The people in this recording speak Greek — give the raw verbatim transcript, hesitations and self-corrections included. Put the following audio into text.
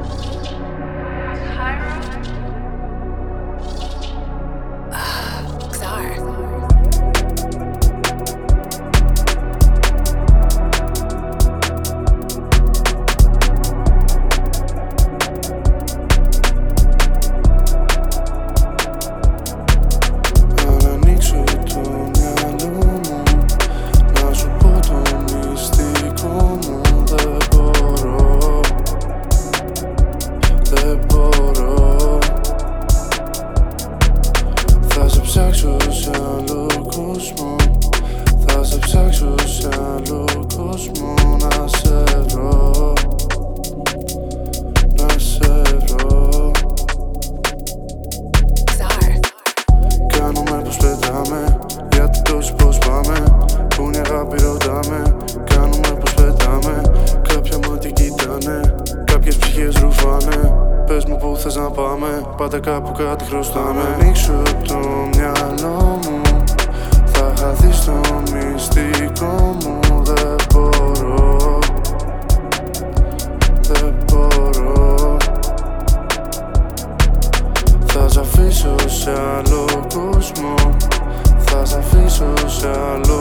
ψάξω σε άλλο κόσμο. Θα σε ψάξω σε άλλο κόσμο. Να σε βρω, να σε βρω. Κάνουμε πως πετάμε, γιατί τόσοι πως πάμε. Πού είναι η αγάπη ρωτάμε, κάνουμε πως πετάμε. Κάποια μάτια κοιτάνε, κάποιες ψυχές ρουφάνε. Πες μου που θες να πάμε, πάντα κάπου κάτι χρωστάμε. Αν ανοίξω το μυαλό μου, θα χαθεί στο μυστικό μου. Δεν μπορώ, δεν μπορώ. Θα σ' αφήσω σε άλλο κόσμο. Θα σ' αφήσω σε άλλο